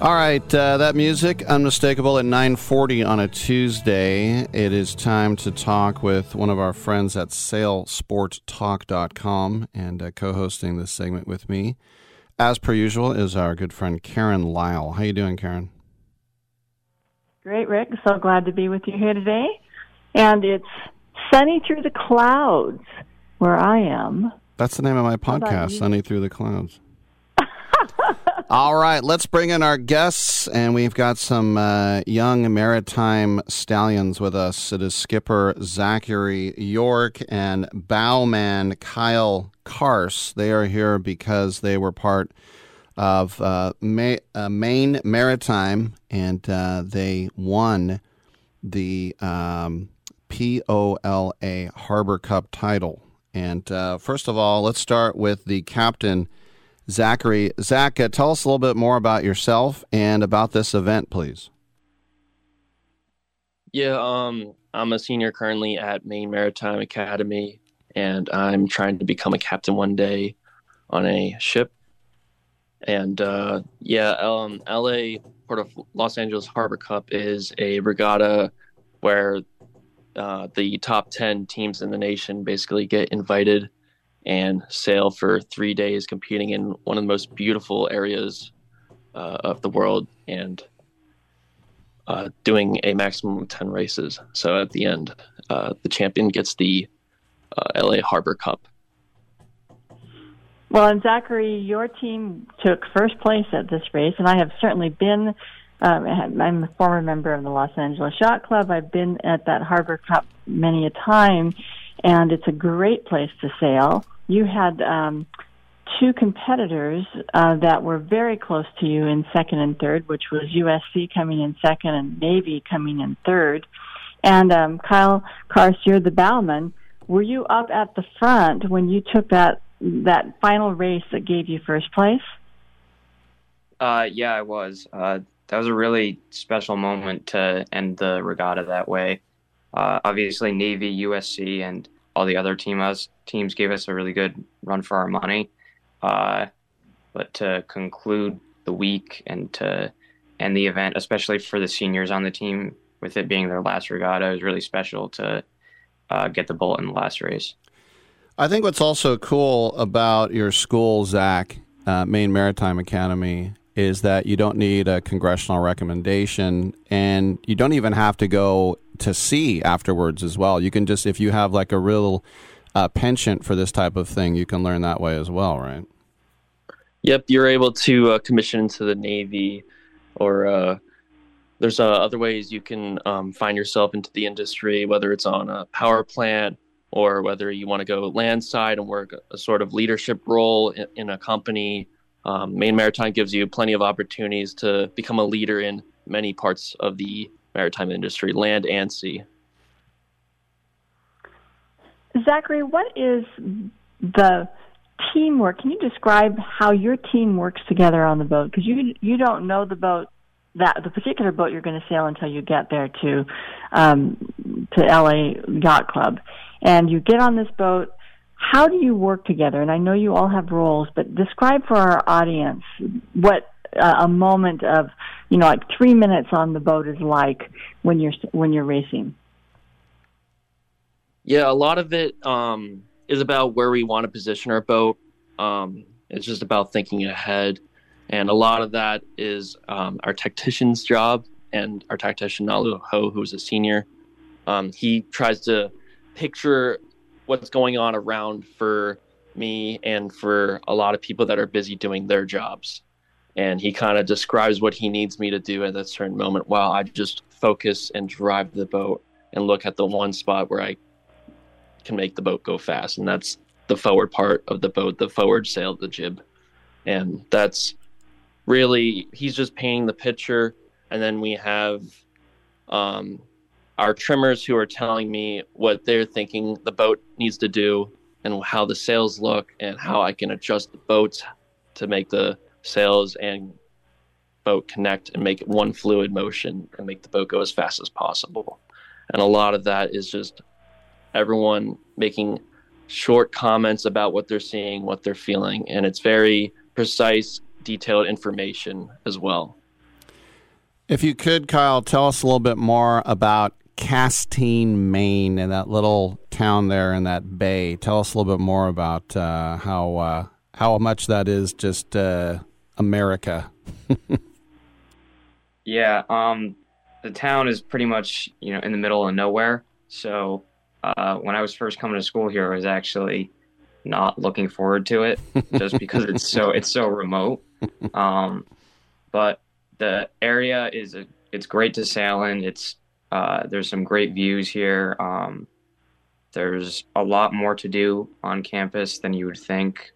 All right, that music, unmistakable at 9:40 on a Tuesday. It is time to talk with one of our friends at SailSportTalk.com, and co-hosting this segment with me, as per usual, is our good friend Karen Lyle. How you doing, Karen? Great, Rick. So glad to be with you here today. And it's sunny through the clouds where I am. That's the name of my podcast, Sunny Through the Clouds. All right, let's bring in our guests, and we've got some young maritime stallions with us. It is skipper Zachary York and bowman Kyle Karse. They are here because they were part of Maine Maritime, and they won the POLA Harbor Cup title. And first of all, let's start with the captain, Zachary. Zach, tell us a little bit more about yourself and about this event, please. Yeah, I'm a senior currently at Maine Maritime Academy, and I'm trying to become a captain one day on a ship. And LA, Port of Los Angeles Harbor Cup is a regatta where the top 10 teams in the nation basically get invited and sail for 3 days, competing in one of the most beautiful areas of the world, and doing a maximum of 10 races. So at the end, the champion gets the LA Harbor Cup. Well, and Zachary, your team took first place at this race, and I have certainly been. I'm a former member of the Los Angeles Yacht Club. I've been at that Harbor Cup many a time, and it's a great place to sail. You had two competitors that were very close to you in second and third, which was USC coming in second and Navy coming in third. And Kyle Karse, you're the bowman. Were you up at the front when you took that final race that gave you first place? Yeah, I was. That was a really special moment to end the regatta that way. Obviously, Navy, USC, and all the other teams gave us a really good run for our money. But to conclude the week and to end the event, especially for the seniors on the team, with it being their last regatta, it was really special to get the bullet in the last race. I think what's also cool about your school, Zach, Maine Maritime Academy, is that you don't need a congressional recommendation, and you don't even have to go to sea afterwards as well. You can just, if you have like a real penchant for this type of thing, you can learn that way as well, right? Yep, you're able to commission into the Navy, or there's other ways you can find yourself into the industry, whether it's on a power plant or whether you want to go landside and work a sort of leadership role in a company. Maine Maritime gives you plenty of opportunities to become a leader in many parts of the maritime industry, land and sea. Zachary, what is the teamwork? Can you describe how your team works together on the boat? Because you don't know the boat, the particular boat you're going to sail until you get there to LA Yacht Club, and you get on this boat. How do you work together? And I know you all have roles, but describe for our audience what a moment of, like 3 minutes on the boat is like when you're racing. Yeah, a lot of it is about where we want to position our boat. It's just about thinking ahead. And a lot of that is our tactician's job, and our tactician, Nalu Ho, who's a senior. He tries to picture what's going on around for me and for a lot of people that are busy doing their jobs. And he kind of describes what he needs me to do at that certain moment while I just focus and drive the boat and look at the one spot where I can make the boat go fast. And that's the forward part of the boat, the forward sail, the jib. And that's really, he's just painting the picture. And then we have our trimmers who are telling me what they're thinking the boat needs to do and how the sails look and how I can adjust the boats to make the sails and boat connect and make it one fluid motion and make the boat go as fast as possible. And a lot of that is just everyone making short comments about what they're seeing, what they're feeling, and it's very precise, detailed information as well. If you could, Kyle, tell us a little bit more about Castine, Maine, and that little town there in that bay. Tell us a little bit more about how much that is just America. Yeah, the town is pretty much, in the middle of nowhere. So when I was first coming to school here, I was actually not looking forward to it just because it's so remote. But the area it's great to sail in. There's some great views here. There's a lot more to do on campus than you would think.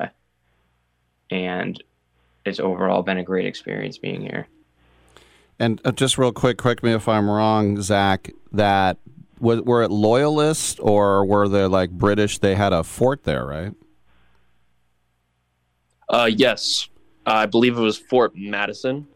And it's overall been a great experience being here. And just real quick, correct me if I'm wrong, Zach, that were it Loyalists or were they like British? They had a fort there, right? Yes. I believe it was Fort Madison,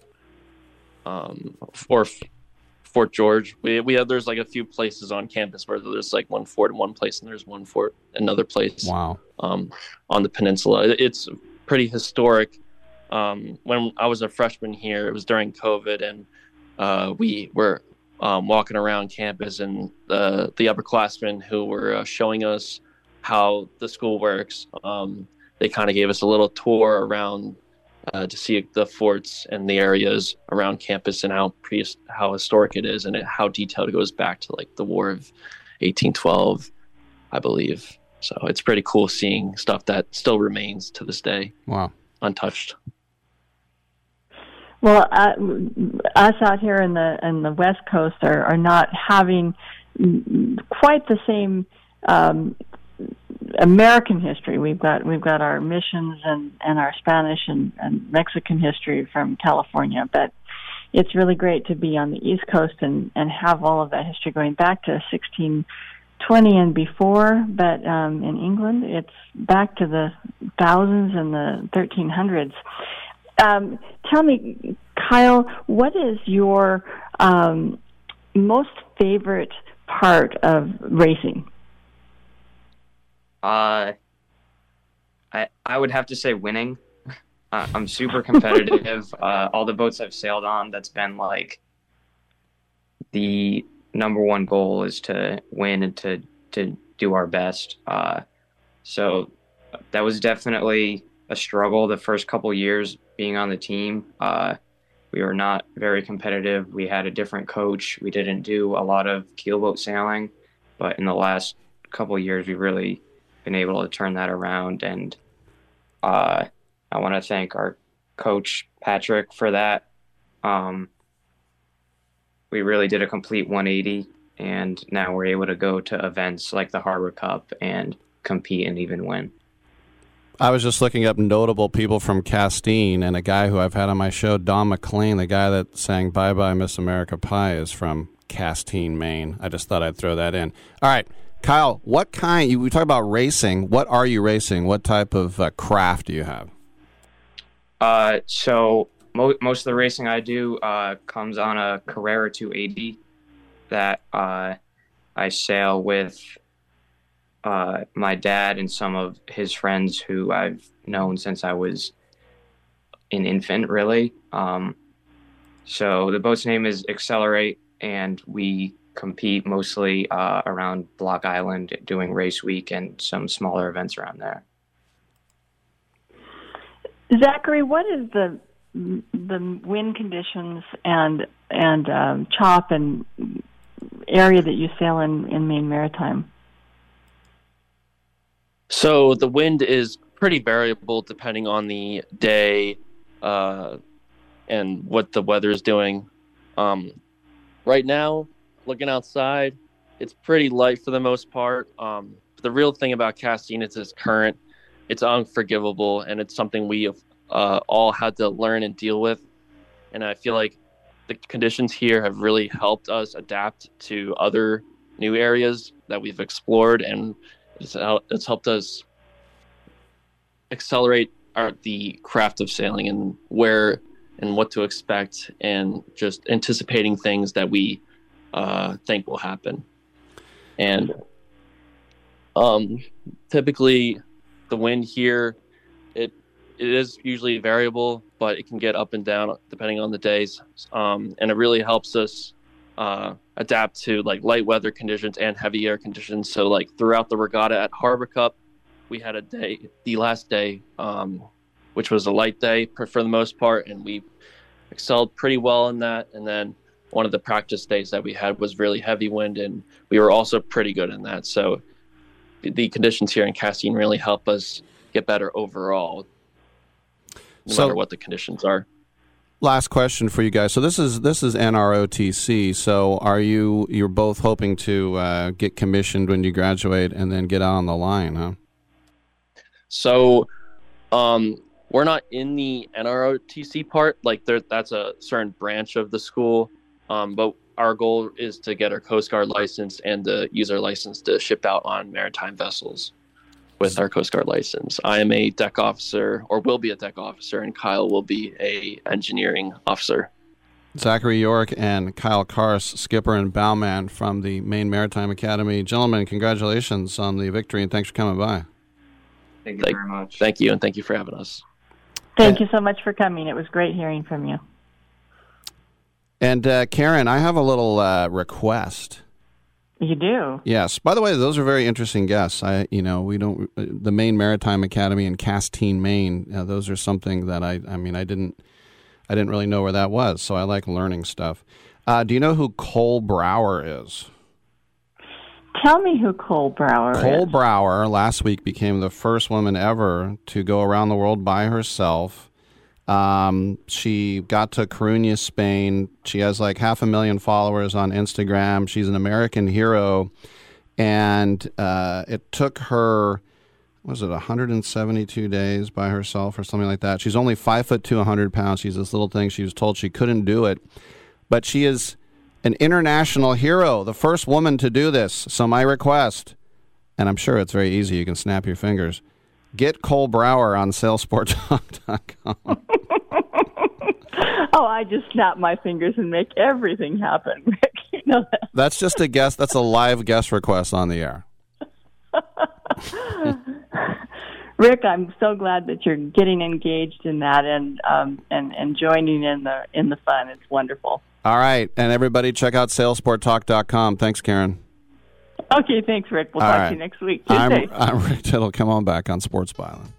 or Fort George. We have, there's like a few places on campus where there's like one fort in one place and there's one fort another place. Wow. On the peninsula. It's pretty historic. When I was a freshman here, it was during COVID, and we were walking around campus, and the upperclassmen who were showing us how the school works, they kind of gave us a little tour around to see the forts and the areas around campus and how historic it is, and how detailed it goes back to like the War of 1812, I believe. So it's pretty cool seeing stuff that still remains to this day. Wow. Untouched. Well, us out here in the West Coast are not having quite the same American history. We've got our missions and our Spanish and Mexican history from California, but it's really great to be on the East Coast and have all of that history going back to 1620 and before. But in England, it's back to the thousands and the 1300s. Tell me, Kyle, what is your most favorite part of racing? I would have to say winning. I'm super competitive. All the boats I've sailed on, that's been like the number one goal is to win and to do our best. So that was definitely a struggle the first couple years being on the team. We were not very competitive. We had a different coach. We didn't do a lot of keelboat sailing, but in the last couple years, we've really been able to turn that around. And I want to thank our coach, Patrick, for that. We really did a complete 180, and now we're able to go to events like the Harbor Cup and compete and even win. I was just looking up notable people from Castine, and a guy who I've had on my show, Don McLean, the guy that sang Bye Bye Miss America Pie, is from Castine, Maine. I just thought I'd throw that in. All right, Kyle, we talk about racing. What are you racing? What type of craft do you have? So most of the racing I do comes on a Carrera 280 that I sail with my dad and some of his friends who I've known since I was an infant, really. So the boat's name is Accelerate, and we compete mostly around Block Island doing race week and some smaller events around there. Zachary, what is the wind conditions and chop and area that you sail in Maine Maritime? So the wind is pretty variable depending on the day and what the weather is doing. Right now, looking outside, it's pretty light for the most part. But the real thing about Castine is its current. It's unforgivable, and it's something we have all had to learn and deal with. And I feel like the conditions here have really helped us adapt to other new areas that we've explored, and it's helped us accelerate the craft of sailing and where and what to expect, and just anticipating things that we think will happen. And typically, the wind here, it is usually variable, but it can get up and down depending on the days. And it really helps us adapt to like light weather conditions and heavy air conditions. So like throughout the regatta at Harbor Cup, we had a day, the last day, which was a light day for the most part, and we excelled pretty well in that. And then one of the practice days that we had was really heavy wind, and we were also pretty good in that. So the conditions here in Castine really help us get better overall, no matter what the conditions are. Last question for you guys. So this is NROTC. So you're both hoping to get commissioned when you graduate and then get out on the line, huh? So we're not in the NROTC part. Like that's a certain branch of the school. But our goal is to get our Coast Guard license and to use our license to ship out on maritime vessels with our Coast Guard license. I am a deck officer, or will be a deck officer, and Kyle will be a engineering officer. Zachary York and Kyle Kars, skipper and bowman from the Maine Maritime Academy. Gentlemen, congratulations on the victory, and thanks for coming by. Thank you very much. Thank you, and thank you for having us. Thank you so much for coming. It was great hearing from you. And Karen, I have a little request. You do? Yes. By the way, those are very interesting guests. The Maine Maritime Academy in Castine, Maine. Those are something that I didn't really know where that was. So I like learning stuff. Do you know who Cole Brower is? Tell me who Cole Brower is. Cole Brower last week became the first woman ever to go around the world by herself. She got to Coruña, Spain. She has like 500,000 followers on Instagram. She's an American hero. And it took her, 172 days by herself or something like that. She's only 5'2", 100 pounds. She's this little thing. She was told she couldn't do it. But she is an international hero, the first woman to do this. So my request, and I'm sure it's very easy, you can snap your fingers, get Cole Brower on SailSportTalk.com. Oh, I just snap my fingers and make everything happen, Rick. You know that. That's just a guess. That's a live guest request on the air. Rick, I'm so glad that you're getting engaged in that and joining in the fun. It's wonderful. All right, and everybody check out SailSportTalk.com. Thanks, Karen. Okay, thanks, Rick. We'll talk to you next week. I'm Rick Tittle. Come on back on Sports Byline.